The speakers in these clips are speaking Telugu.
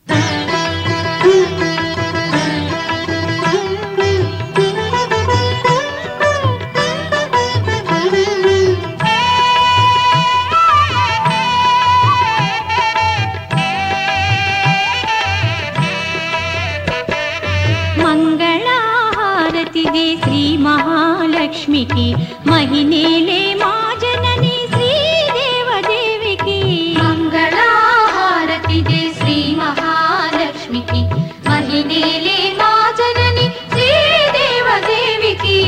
మంగళహారతిదే శ్రీ మహాలక్ష్మికి మహినేలే మా జనని శ్రీదేవదేవికి. మంగళహారతిదే శ్రీ మహాలక్ష్మికి మహినేలే మా జనని శ్రీదేవదేవికి.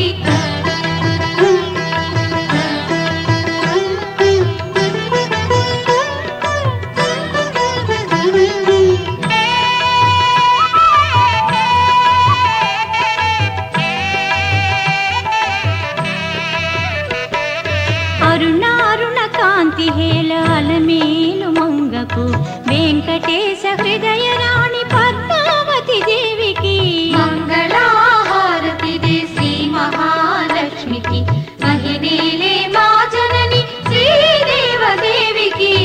అరుణారుణ కాంతి హేళ అలమేలు మంగకు వెంకటేశ హృదయ రాణి పద్మావతి దేవికి. మంగళహారతిదే శ్రీ మహాలక్ష్మికి మహినేలే మా జనని శ్రీదేవదేవికి.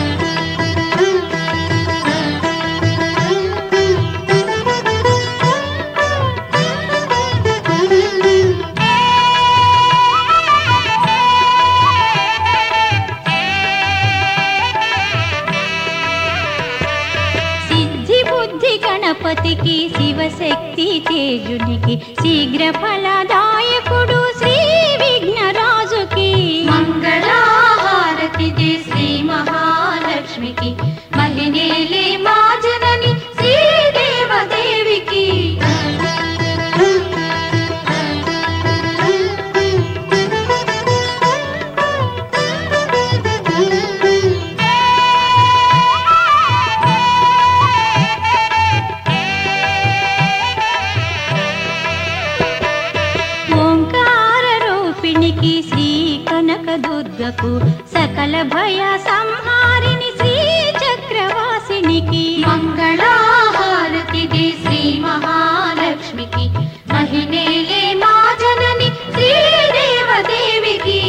సిద్ధి బుద్ధి గణపతికి శివశక్తి తేజునికి శీఘ్ర ఫలదాయకుడు శ్రీ విఘ్నరాజుకి. మంగళహారతిదే శ్రీ మహాలక్ష్మికి మహినేలే మా జనని శ్రీదేవదేవికి. ఓంకార రూపిణికి శ్రీ కనక దుర్గకు సకల భయ సంహారిణి శ్రీ చక్రవాసినికి. మంగళహారతిదే శ్రీ మహాలక్ష్మికి మహినేలే మా జనని శ్రీదేవదేవికి.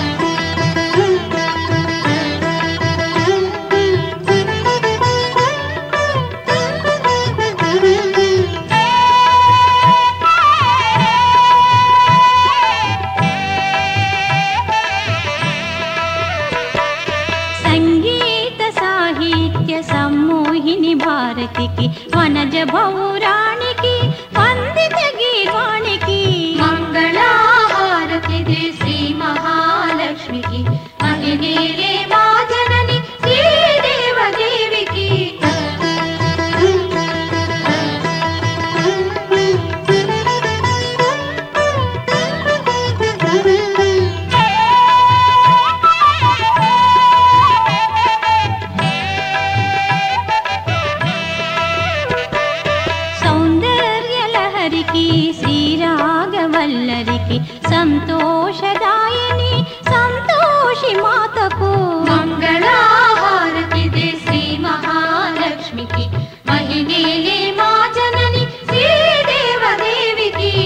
సంగీత సాహిత్య సమ్మోహిని భారతికి వనజ భౌరాణికి వందిత గీర్వాణికి. మంగళహారతిదే శ్రీ మహాలక్ష్మికి మహినేలే మా జనని శ్రీదేవదేవికి. సౌందర్యలహరికి శ్రీరాగవల్లరికి సంతోషదాయిని సంతోషి మాతకు. మంగళహారతిదే శ్రీ మహాలక్ష్మికి మహినేలే మా జనని శ్రీదేవదేవికి.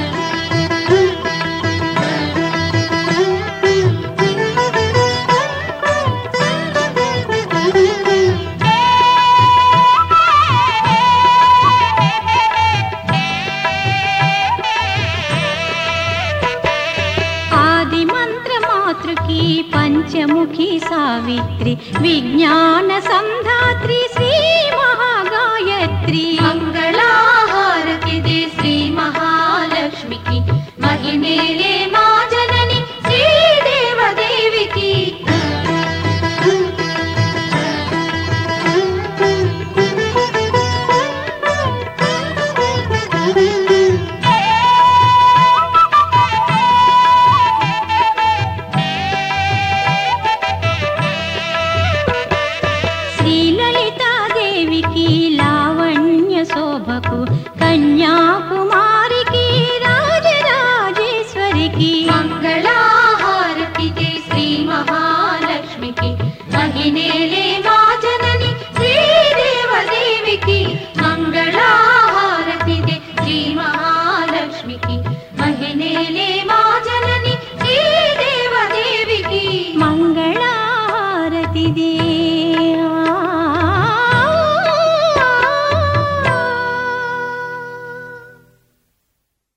ఆది మంత్ర మాతృకి పంచముఖి సావిత్రి విజ్ఞాన సంధాత్రి శ్రీ మహాగాయత్రి. మంగళహారతిదే శ్రీ మహాలక్ష్మికి మహినేలే మా జనని శ్రీదేవదేవికి. శ్రీలలితాదేవికి లావణ్య శోభకు కన్యా